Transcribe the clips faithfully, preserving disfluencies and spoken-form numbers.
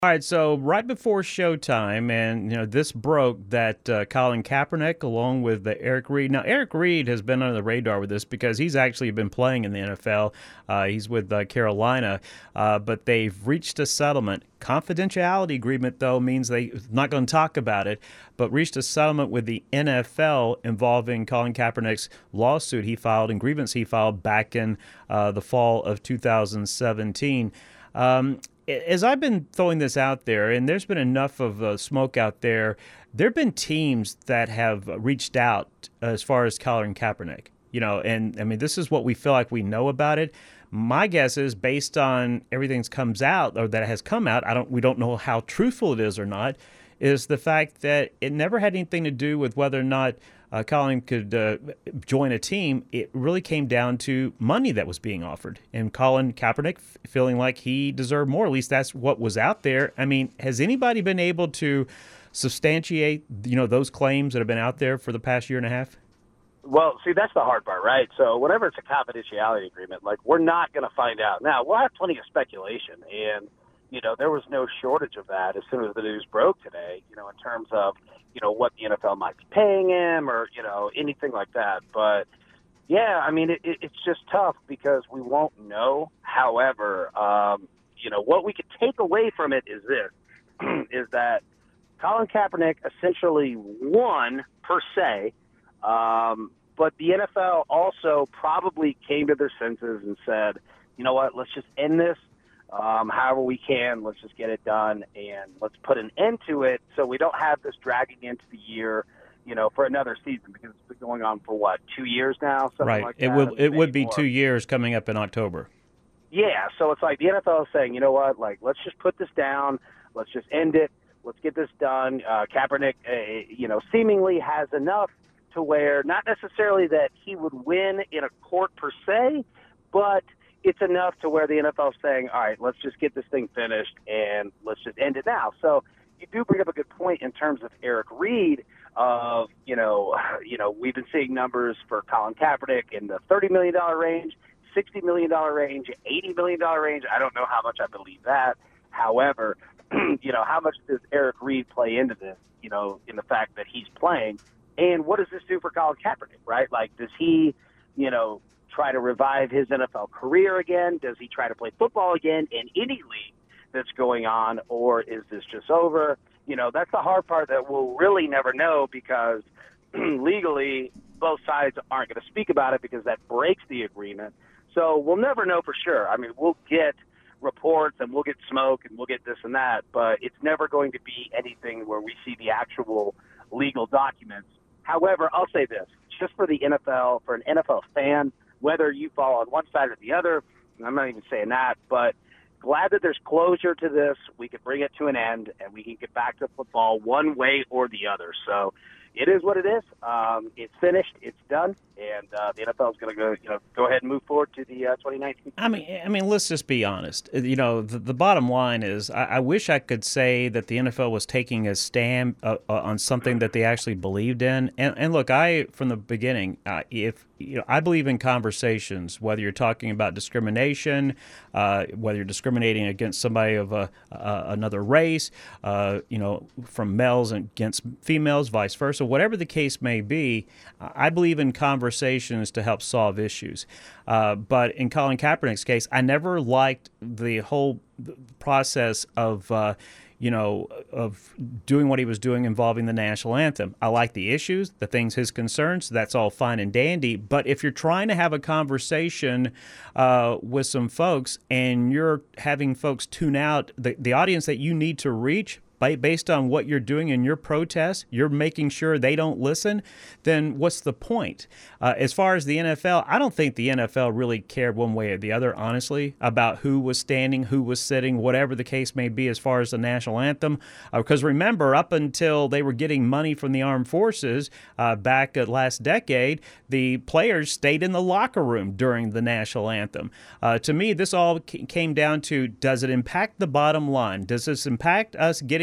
All right, so right before showtime, and you know this broke that uh, Colin Kaepernick, along with the Eric Reed. Now, Eric Reed has been under the radar with this because he's actually been playing in the N F L. Uh, he's with uh, Carolina, uh, but they've reached a settlement. Confidentiality agreement, though, means they're not going to talk about it, but reached a settlement with the N F L involving Colin Kaepernick's lawsuit he filed and grievance he filed back in uh, the fall of two thousand seventeen. Um, as I've been throwing this out there, and there's been enough of uh, smoke out there, there have been teams that have reached out as far as Colin Kaepernick. You know, and I mean, this is what we feel like we know about it. My guess is, based on everything that comes out or that has come out, I don't, we don't know how truthful it is or not, is the fact that it never had anything to do with whether or not uh, Colin could uh, join a team. It really came down to money that was being offered, and Colin Kaepernick f- feeling like he deserved more. At least that's what was out there. I mean, has anybody been able to substantiate, you know, those claims that have been out there for the past year and a half? Well, see, that's the hard part, right? So whenever it's a confidentiality agreement, like, we're not going to find out. Now, we'll have plenty of speculation, and, you know, there was no shortage of that as soon as the news broke today, you know, in terms of, you know, what the N F L might be paying him or, you know, anything like that. But, yeah, I mean, it, it, it's just tough because we won't know. However, um, you know, what we could take away from it is this, is that Colin Kaepernick essentially won, per se, um, but the N F L also probably came to their senses and said, you know what, let's just end this. Um, however we can, let's just get it done, and let's put an end to it so we don't have this dragging into the year, you know, for another season, because it's been going on for, what, two years now? Something Right. like It that. would it would be more. two years coming up in October. Yeah, so it's like the N F L is saying, you know what, like, let's just put this down, let's just end it, let's get this done. Uh, Kaepernick, uh, you know, seemingly has enough to where, not necessarily that he would win in a court per se, but it's enough to where the N F L is saying, all right, let's just get this thing finished and let's just end it now. So you do bring up a good point in terms of Eric Reed of, you know, you know, we've been seeing numbers for Colin Kaepernick in the thirty million dollars range, sixty million dollars range, eighty million dollars range. I don't know how much I believe that. However, you know, how much does Eric Reed play into this, you know, in the fact that he's playing? And what does this do for Colin Kaepernick, right? Like, does he, you know, try to revive his N F L career again? Does he try to play football again in any league that's going on, or is this just over? You know, that's the hard part that we'll really never know, because legally both sides aren't going to speak about it because that breaks the agreement. So we'll never know for sure. I mean, we'll get reports and we'll get smoke and we'll get this and that, but it's never going to be anything where we see the actual legal documents. However, I'll say this, just for the N F L, for an N F L fan, whether you fall on one side or the other, I'm not even saying that, but glad that there's closure to this. We can bring it to an end, and we can get back to football one way or the other. So it is what it is. Um, it's finished. It's done. And uh, the N F L is going to go, you know, go ahead and move forward to the uh, twenty nineteen. I mean, I mean, let's just be honest. You know, the, the bottom line is, I, I wish I could say that the N F L was taking a stand uh, uh, on something that they actually believed in. And, and look, I from the beginning, uh, if you know, I believe in conversations. Whether you're talking about discrimination, uh, whether you're discriminating against somebody of a, uh, another race, uh, you know, from males against females, vice versa, whatever the case may be, I believe in conversations to help solve issues. Uh, but in Colin Kaepernick's case, I never liked the whole process of, uh, you know, of doing what he was doing involving the national anthem. I like the issues, the things, his concerns. That's all fine and dandy. But if you're trying to have a conversation uh, with some folks and you're having folks tune out, the, the audience that you need to reach, based on what you're doing in your protest, you're making sure they don't listen, then what's the point? Uh, as far as the N F L, I don't think the N F L really cared one way or the other, honestly, about who was standing, who was sitting, whatever the case may be as far as the national anthem. Because uh, remember, up until they were getting money from the armed forces uh, back uh, last decade, the players stayed in the locker room during the national anthem. Uh, to me, this all c- came down to, does it impact the bottom line? Does this impact us getting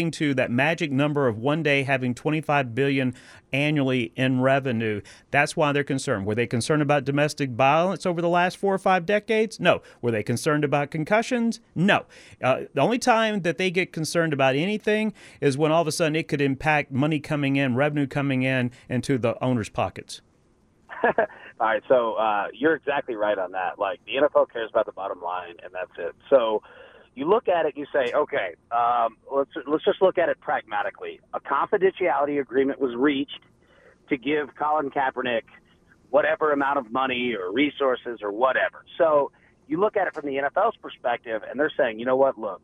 getting to that magic number of one day having twenty-five billion dollars annually in revenue. That's why they're concerned. Were they concerned about domestic violence over the last four or five decades? No. Were they concerned about concussions? No. Uh, the only time that they get concerned about anything is when all of a sudden it could impact money coming in, revenue coming in into the owner's pockets. All right, so uh, you're exactly right on that. Like, the N F L cares about the bottom line, and that's it. So you look at it and you say, okay, um, let's let's just look at it pragmatically. A confidentiality agreement was reached to give Colin Kaepernick whatever amount of money or resources or whatever. So you look at it from the N F L's perspective, and they're saying, you know what, look,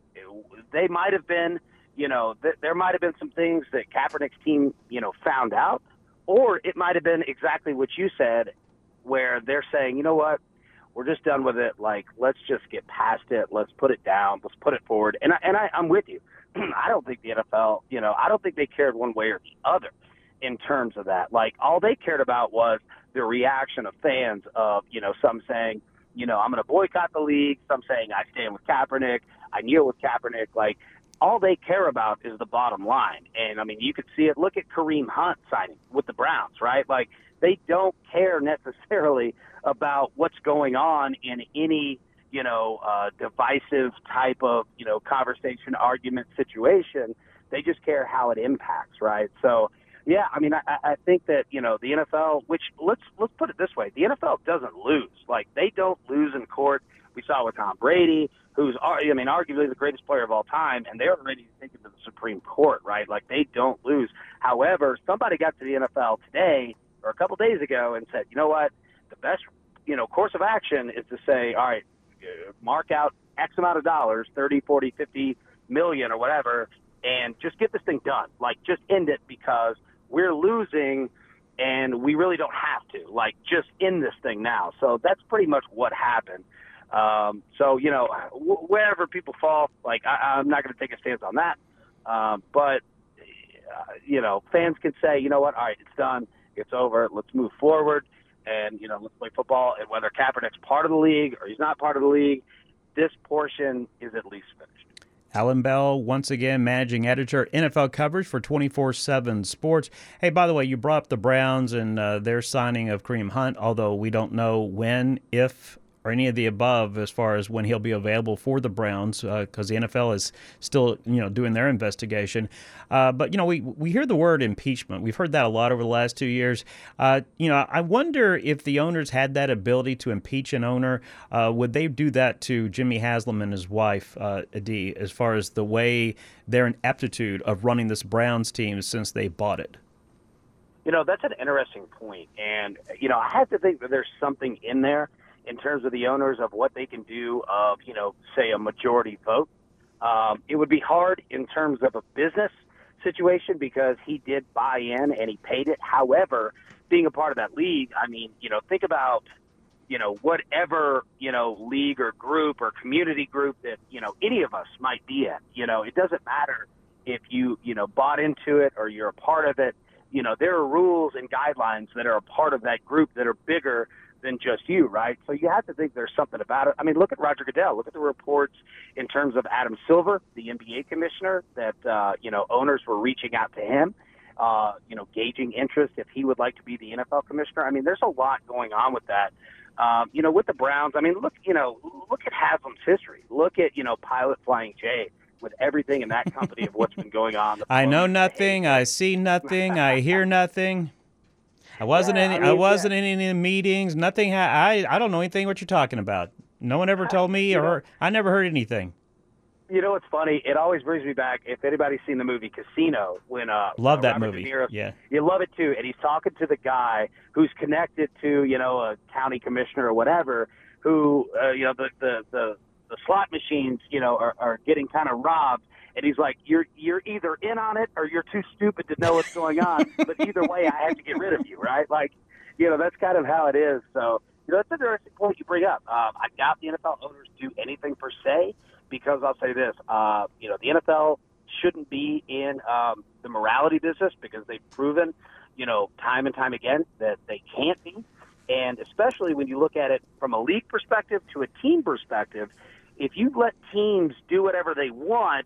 they might have been, you know, th- there might have been some things that Kaepernick's team, you know, found out, or it might have been exactly what you said, where they're saying, you know what, we're just done with it. Like, let's just get past it. Let's put it down. Let's put it forward. And I, and I, I'm with you. I don't think the N F L, you know, I don't think they cared one way or the other in terms of that. Like, all they cared about was the reaction of fans of, you know, some saying, you know, I'm going to boycott the league. Some saying I stand with Kaepernick. I kneel with Kaepernick. Like, all they care about is the bottom line. And, I mean, you could see it. Look at Kareem Hunt signing with the Browns, right? Like, they don't care necessarily about what's going on in any, you know, uh, divisive type of, you know, conversation, argument, situation. They just care how it impacts, right? So, yeah, I mean, I, I think that, you know, the N F L, which let's let's put it this way, the N F L doesn't lose. Like, they don't lose in court. We saw with Tom Brady, who's, I mean, arguably the greatest player of all time, and they're ready to take it to the Supreme Court, right? Like, they don't lose. However, somebody got to the N F L today or a couple days ago and said, you know what, the best, you know, course of action is to say, all right, mark out X amount of dollars, thirty, forty, fifty million or whatever, and just get this thing done. Like, just end it because we're losing and we really don't have to. Like, just end this thing now. So that's pretty much what happened. Um, so, you know, wh- wherever people fall, like, I, I'm not going to take a stance on that. Um, but, uh, you know, fans can say, you know what, all right, it's done. It's over. Let's move forward. And, you know, let's play football. And whether Kaepernick's part of the league or he's not part of the league, this portion is at least finished. Alan Bell, once again, managing editor, N F L coverage for twenty-four seven Sports. Hey, by the way, you brought up the Browns and uh, their signing of Kareem Hunt, although we don't know when, if, or any of the above as far as when he'll be available for the Browns, because uh, the N F L is still, you know, doing their investigation. Uh, but, you know, we we hear the word impeachment. We've heard that a lot over the last two years. Uh, you know, I wonder if the owners had that ability to impeach an owner. Uh, would they do that to Jimmy Haslam and his wife, uh, Adi, as far as the way their ineptitude of running this Browns team since they bought it? You know, that's an interesting point. And, you know, I have to think that there's something in there in terms of the owners of what they can do of, you know, say a majority vote. Um, it would be hard in terms of a business situation because he did buy in and he paid it. However, being a part of that league, I mean, you know, think about, you know, whatever, you know, league or group or community group that, you know, any of us might be in. You know, it doesn't matter if you, you know, bought into it or you're a part of it. You know, there are rules and guidelines that are a part of that group that are bigger than just you, right? So you have to think there's something about it. I mean, look at Roger Goodell. Look at the reports in terms of Adam Silver, the N B A commissioner, that, uh, you know, owners were reaching out to him, uh, you know, gauging interest if he would like to be the N F L commissioner. I mean, there's a lot going on with that. Um, you know, with the Browns, I mean, look, you know, look at Haslam's history. Look at, you know, Pilot Flying J with everything in that company of what's been going on. I know nothing. I see nothing. I hear nothing. I wasn't yeah, in. I, mean, I wasn't yeah. in any meetings. Nothing. Ha- I. I don't know anything what you're talking about. No one ever told me, you or know, I never heard anything. You know what's funny? It always brings me back. If anybody's seen the movie Casino, when uh, love uh, that Robert movie. De Niro, yeah, you love it too. And he's talking to the guy who's connected to, you know, a county commissioner or whatever, who, uh, you know, the the the, the slot machines, you know, are, are getting kind of robbed. And he's like, you're you're either in on it or you're too stupid to know what's going on. But either way, I have to get rid of you, right? Like, you know, that's kind of how it is. So, you know, that's an interesting point you bring up. Um, I doubt the N F L owners do anything per se, because I'll say this, uh, you know, the N F L shouldn't be in um, the morality business because they've proven, you know, time and time again that they can't be. And especially when you look at it from a league perspective to a team perspective, if you let teams do whatever they want,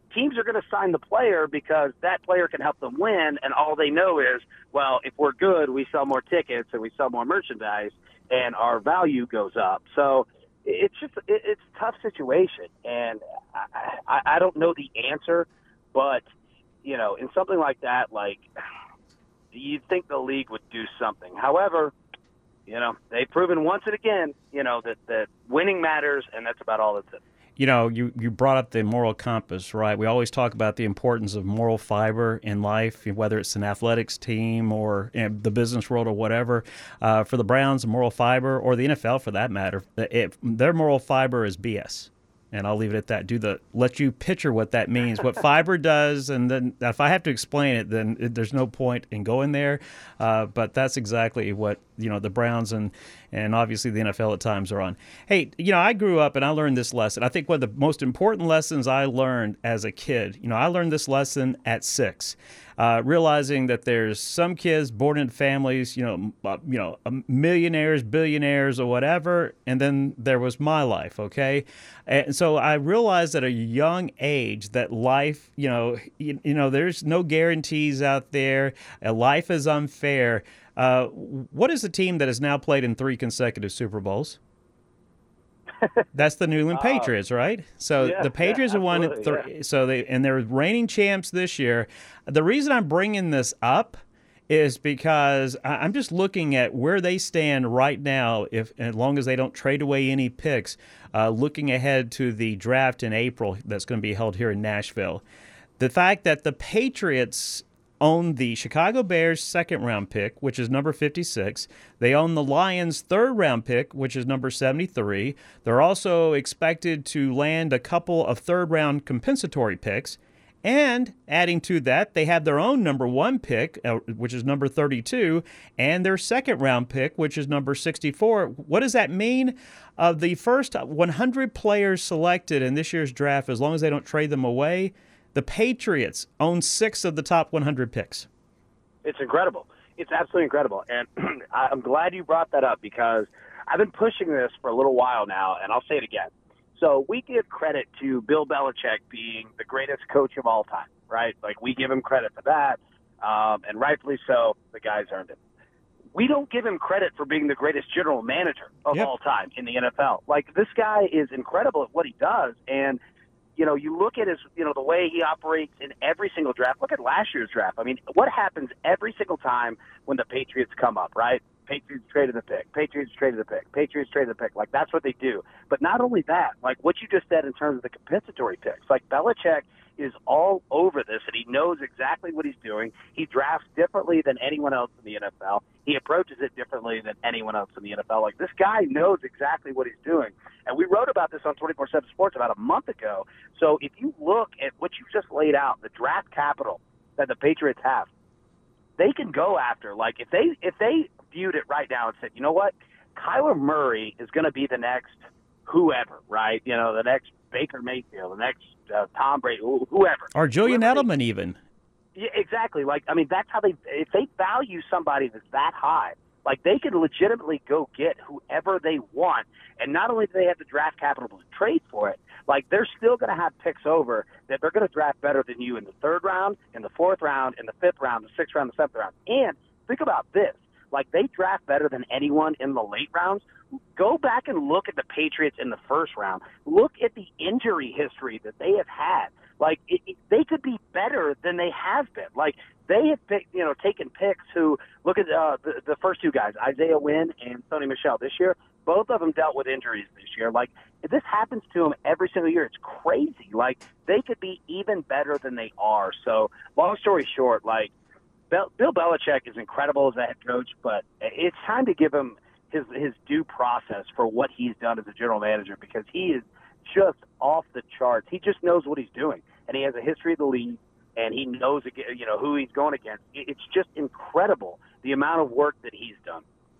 teams are going to sign the player because that player can help them win, and all they know is, well, if we're good, we sell more tickets and we sell more merchandise, and our value goes up. So it's just it, it's a tough situation, and I, I, I don't know the answer, but, you know, in something like that, like, you'd think the league would do something. However, you know, they've proven once and again, you know, that, that winning matters, and that's about all that's it. You know, you, you brought up the moral compass, right? We always talk about the importance of moral fiber in life, whether it's an athletics team or you know, the business world or whatever. Uh, for the Browns, moral fiber, or the N F L for that matter, it, their moral fiber is B S. And I'll leave it at that. Do the let you picture what that means, what fiber does, and then if I have to explain it, then it, there's no point in going there. Uh, but that's exactly what you know the Browns and and obviously the N F L at times are on. Hey, you know, I grew up and I learned this lesson. I think one of the most important lessons I learned as a kid. You know, I learned this lesson at six. Uh, realizing that there's some kids born into families, you know, uh, you know, millionaires, billionaires, or whatever, and then there was my life, okay? And so I realized at a young age that life, you know, you, you know, there's no guarantees out there. Uh, life is unfair. Uh, what is the team that has now played in three consecutive Super Bowls? That's the New England Patriots, right? So yeah, the Patriots yeah, have won it three. yeah. So they and they're reigning champs this year. The reason I'm bringing this up is because I'm just looking at where they stand right now. If as long as they don't trade away any picks, uh, looking ahead to the draft in April that's going to be held here in Nashville, the fact that the Patriots own the Chicago Bears' second-round pick, which is number fifty-six. They own the Lions' third-round pick, which is number seventy-three. They're also expected to land a couple of third-round compensatory picks. And adding to that, they have their own number one pick, uh, which is number thirty-two, and their second-round pick, which is number sixty-four. What does that mean? Of uh, the first one hundred players selected in this year's draft, as long as they don't trade them away, the Patriots own six of the top one hundred picks. It's incredible. It's absolutely incredible. And I'm glad you brought that up because I've been pushing this for a little while now, and I'll say it again. So we give credit to Bill Belichick being the greatest coach of all time, right? Like, we give him credit for that, um, and rightfully so. The guy's earned it. We don't give him credit for being the greatest general manager of Yep. all time in the N F L. Like, this guy is incredible at what he does, and you know, you look at his, you know, the way he operates in every single draft. Look at last year's draft. I mean, what happens every single time when the Patriots come up, right? Patriots traded the pick. Patriots traded the pick. Patriots traded the pick. Like, that's what they do. But not only that, like what you just said in terms of the compensatory picks, like Belichick is all over this, and he knows exactly what he's doing. He drafts differently than anyone else in the N F L. He approaches it differently than anyone else in the N F L. Like, this guy knows exactly what he's doing. And we wrote about this on twenty-four seven Sports about a month ago. So if you look at what you just laid out, the draft capital that the Patriots have, they can go after. Like, if they if they viewed it right now and said, you know what, Kyler Murray is going to be the next whoever, right? You know, the next Baker Mayfield, the next uh, Tom Brady, whoever. Or Julian Whoever Edelman they, even. Yeah, exactly. Like, I mean, that's how they, if they value somebody that's that high, like, they can legitimately go get whoever they want. And not only do they have the draft capital to trade for it, like, they're still going to have picks over that they're going to draft better than you in the third round, in the fourth round, in the fifth round, the sixth round, the seventh round. And think about this. Like, they draft better than anyone in the late rounds. Go back and look at the Patriots in the first round. Look at the injury history that they have had. Like, it, it, they could be better than they have been. Like, they have picked, you know, taken picks who, look at uh, the, the first two guys, Isaiah Wynn and Sony Michel this year. Both of them dealt with injuries this year. Like, this happens to them every single year. It's crazy. Like, they could be even better than they are. So, long story short, like, Bill Belichick is incredible as a head coach, but it's time to give him his his due process for what he's done as a general manager, because he is just off the charts. He just knows what he's doing, and he has a history of the league, and he knows, you know, who he's going against. It's just incredible the amount of work that he's done.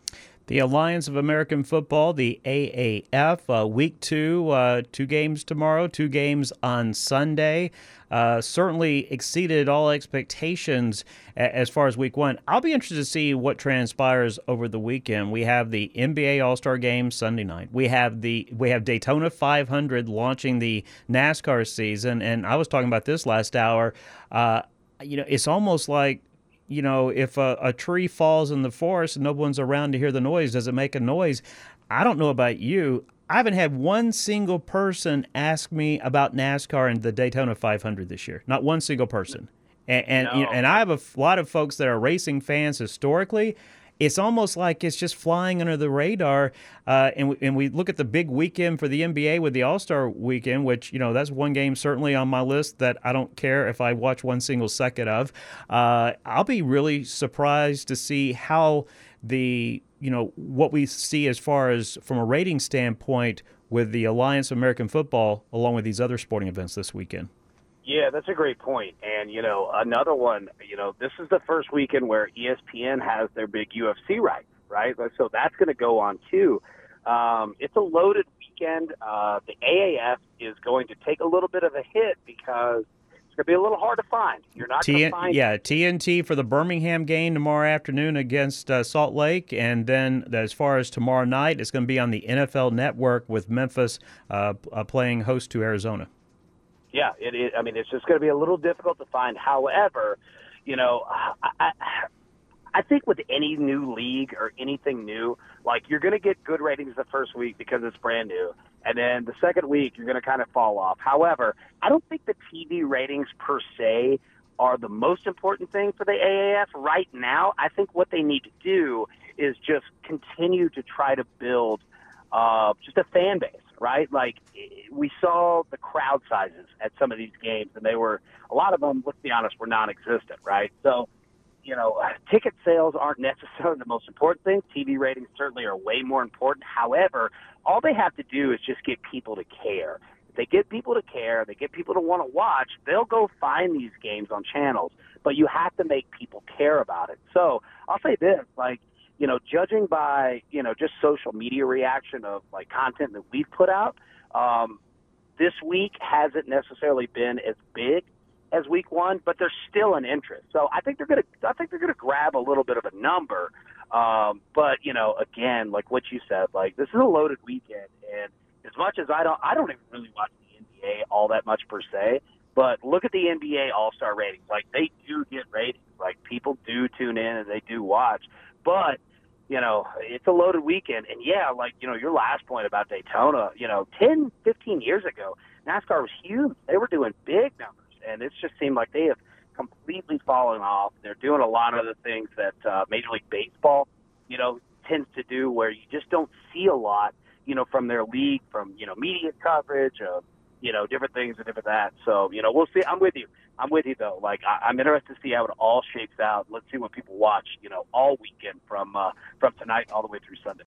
The Alliance of American Football, the A A F, uh, week two, uh, two games tomorrow, two games on Sunday. Uh, certainly exceeded all expectations a- as far as week one. I'll be interested to see what transpires over the weekend. We have the N B A All-Star Game Sunday night. We have the we have Daytona five hundred launching the NASCAR season, and I was talking about this last hour. Uh, you know, it's almost like, you know, if a, a tree falls in the forest and no one's around to hear the noise, does it make a noise? I don't know about you. I haven't had one single person ask me about NASCAR and the Daytona five hundred this year. Not one single person. And and, No. you know, and I have a f- lot of folks that are racing fans historically. It's almost like it's just flying under the radar. Uh, and, we, and we look at the big weekend for the N B A with the All-Star weekend, which, you know, that's one game certainly on my list that I don't care if I watch one single second of. Uh, I'll be really surprised to see how the, you know, what we see as far as from a rating standpoint with the Alliance of American Football along with these other sporting events this weekend. Yeah, that's a great point. And, you know, another one, you know, this is the first weekend where E S P N has their big U F C rights, right? So that's going to go on, too. Um, it's a loaded weekend. Uh, the A A F is going to take a little bit of a hit because it's going to be a little hard to find. You're not going to find Yeah, T N T for the Birmingham game tomorrow afternoon against uh, Salt Lake. And then as far as tomorrow night, it's going to be on the N F L Network with Memphis uh, uh, playing host to Arizona. Yeah, it is. I mean, it's just going to be a little difficult to find. However, you know, I, I, I think with any new league or anything new, like you're going to get good ratings the first week because it's brand new. And then the second week, you're going to kind of fall off. However, I don't think the T V ratings per se are the most important thing for the A A F right now. I think what they need to do is just continue to try to build uh, just a fan base. Right? Like we saw the crowd sizes at some of these games, and they were, a lot of them, let's be honest, were non-existent, right? So, you know, ticket sales aren't necessarily the most important thing. T V ratings certainly are way more important. However, all they have to do is just get people to care. If they get people to care, they get people to want to watch, they'll go find these games on channels. But you have to make people care about it. So I'll say this, like, you know, judging by, you know, just social media reaction of like content that we've put out, um, this week hasn't necessarily been as big as week one, but there's still an interest. So I think they're going to, I think they're going to grab a little bit of a number. Um, but you know, again, like what you said, like this is a loaded weekend, and as much as I don't, I don't even really watch the N B A all that much per se. But look at the N B A All-Star ratings. Like they do get ratings. Like people do tune in and they do watch. But you know, it's a loaded weekend. And, yeah, like, you know, your last point about Daytona, you know, ten, fifteen years ago, NASCAR was huge. They were doing big numbers. And it just seemed like they have completely fallen off. They're doing a lot of the things that uh, Major League Baseball, you know, tends to do where you just don't see a lot, you know, from their league, from, you know, media coverage of, you know, different things and different that. So, you know, we'll see. I'm with you. I'm with you, though. Like, I, I'm interested to see how it all shakes out. Let's see what people watch, you know, all weekend from uh, from tonight all the way through Sunday.